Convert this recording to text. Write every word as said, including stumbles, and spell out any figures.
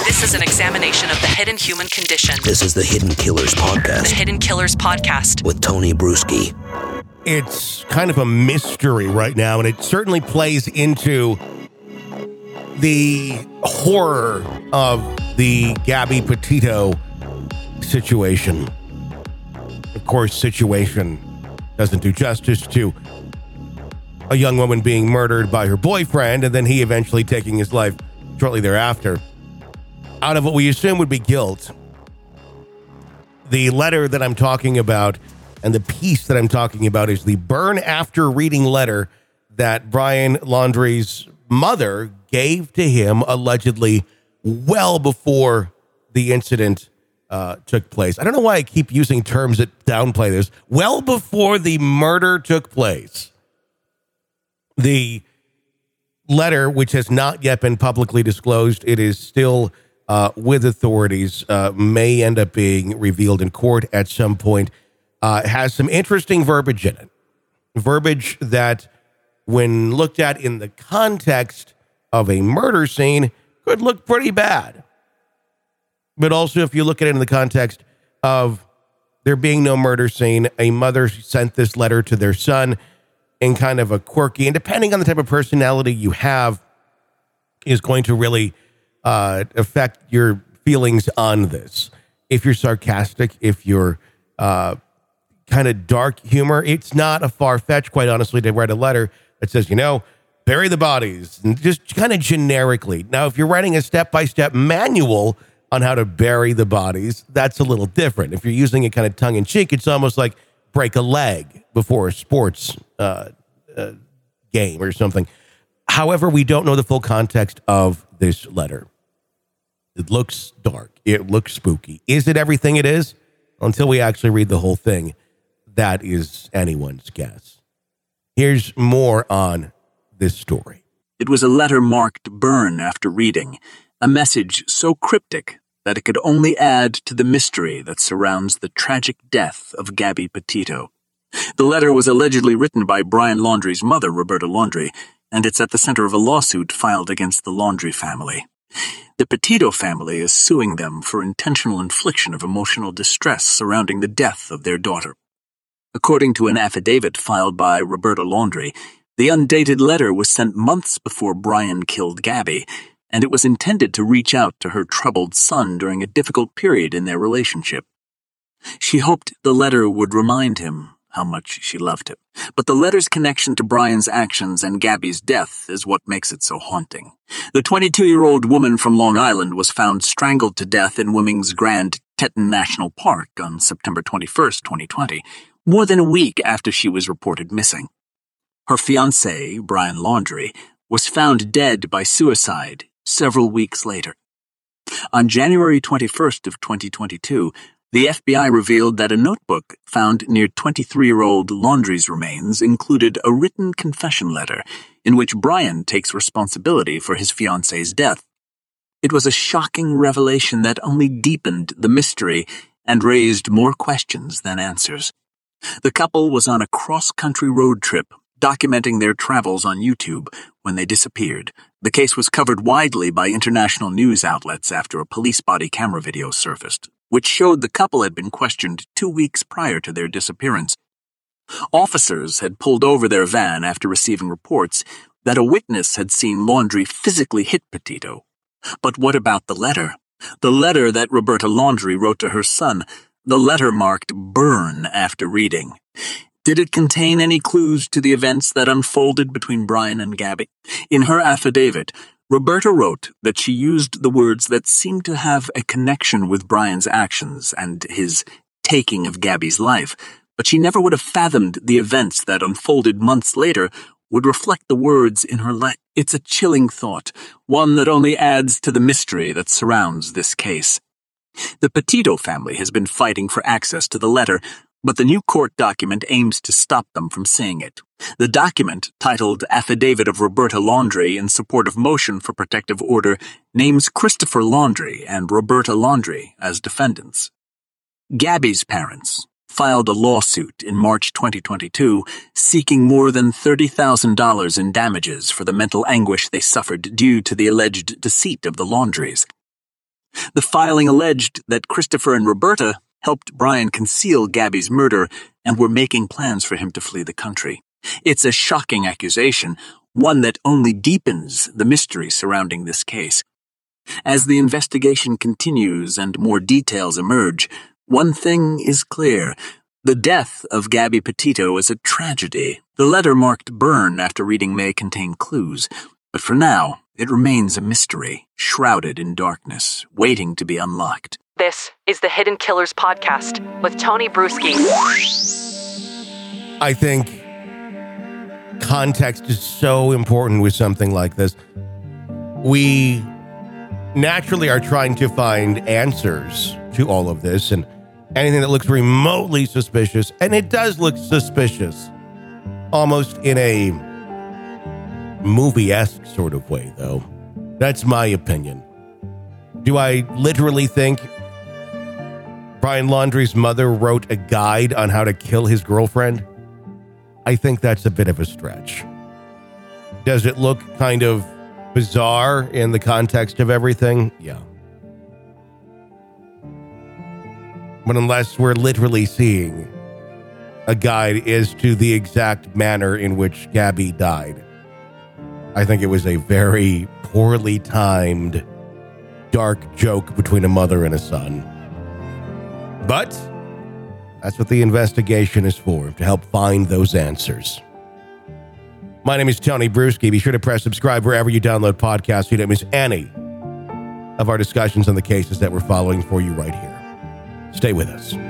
This is an examination of the hidden human condition. This is the Hidden Killers Podcast. The Hidden Killers Podcast. With Tony Bruschi. It's kind of a mystery right now, and it certainly plays into the horror of the Gabby Petito situation. Of course, situation doesn't do justice to a young woman being murdered by her boyfriend, and then he eventually taking his life shortly thereafter, out of what we assume would be guilt. The letter that I'm talking about and the piece that I'm talking about is the burn after reading letter that Brian Laundrie's mother gave to him allegedly well before the incident uh, took place. I don't know why I keep using terms that downplay this. Well before the murder took place. The letter, which has not yet been publicly disclosed, it is still uh, with authorities, uh, may end up being revealed in court at some point, uh, has some interesting verbiage in it. Verbiage that, when looked at in the context of a murder scene, could look pretty bad. But also, if you look at it in the context of there being no murder scene, a mother sent this letter to their son in kind of a quirky, and depending on the type of personality you have, is going to really uh, affect your feelings on this. If you're sarcastic, if you're uh, kind of dark humor, it's not a far-fetched, quite honestly, to write a letter that says, you know, bury the bodies, and just kind of generically. Now, if you're writing a step-by-step manual on how to bury the bodies, that's a little different. If you're using it kind of tongue-in-cheek, it's almost like break a leg before a sports uh, uh, game or something. However, we don't know the full context of this letter. It looks dark. It looks spooky. Is it everything it is? Until we actually read the whole thing, that is anyone's guess. Here's more on this story. It was a letter marked burn after reading, a message so cryptic that it could only add to the mystery that surrounds the tragic death of Gabby Petito. The letter was allegedly written by Brian Laundrie's mother, Roberta Laundrie, and it's at the center of a lawsuit filed against the Laundrie family. The Petito family is suing them for intentional infliction of emotional distress surrounding the death of their daughter. According to an affidavit filed by Roberta Laundrie, the undated letter was sent months before Brian killed Gabby, and it was intended to reach out to her troubled son during a difficult period in their relationship. She hoped the letter would remind him how much she loved him, but the letter's connection to Brian's actions and Gabby's death is what makes it so haunting. The twenty-two-year-old woman from Long Island was found strangled to death in Wyoming's Grand Teton National Park on September twenty-first, twenty twenty, more than a week after she was reported missing. Her fiancé, Brian Laundrie, was found dead by suicide several weeks later. On January twenty-first of twenty twenty-two, the F B I revealed that a notebook found near twenty-three-year-old Laundrie's remains included a written confession letter in which Brian takes responsibility for his fiancé's death. It was a shocking revelation that only deepened the mystery and raised more questions than answers. The couple was on a cross-country road trip, documenting their travels on YouTube when they disappeared. The case was covered widely by international news outlets after a police body camera video surfaced, which showed the couple had been questioned two weeks prior to their disappearance. Officers had pulled over their van after receiving reports that a witness had seen Laundrie physically hit Petito. But what about the letter? The letter that Roberta Laundrie wrote to her son, the letter marked burn after reading. Did it contain any clues to the events that unfolded between Brian and Gabby? In her affidavit, Roberta wrote that she used the words that seemed to have a connection with Brian's actions and his taking of Gabby's life, but she never would have fathomed the events that unfolded months later would reflect the words in her letter. It's a chilling thought, one that only adds to the mystery that surrounds this case. The Petito family has been fighting for access to the letter, but the new court document aims to stop them from seeing it. The document, titled Affidavit of Roberta Laundrie in Support of Motion for Protective Order, names Christopher Laundrie and Roberta Laundrie as defendants. Gabby's parents filed a lawsuit in March twenty twenty-two seeking more than thirty thousand dollars in damages for the mental anguish they suffered due to the alleged deceit of the Laundries. The filing alleged that Christopher and Roberta helped Brian conceal Gabby's murder and were making plans for him to flee the country. It's a shocking accusation, one that only deepens the mystery surrounding this case. As the investigation continues and more details emerge, one thing is clear. The death of Gabby Petito is a tragedy. The letter marked burn after reading may contain clues, but for now, it remains a mystery, shrouded in darkness, waiting to be unlocked. This is the Hidden Killers Podcast with Tony Bruschi. I think context is so important with something like this. We naturally are trying to find answers to all of this, and anything that looks remotely suspicious, and it does look suspicious, almost in a movie-esque sort of way, though. That's my opinion. Do I literally think Brian Laundrie's mother wrote a guide on how to kill his girlfriend? I think that's a bit of a stretch. Does it look kind of bizarre in the context of everything? Yeah. But unless we're literally seeing a guide as to the exact manner in which Gabby died, I think it was a very poorly timed, dark joke between a mother and a son. But that's what the investigation is for, to help find those answers. My name is Tony Bruschi. Be sure to press subscribe wherever you download podcasts so you don't miss any of our discussions on the cases that we're following for you right here. Stay with us.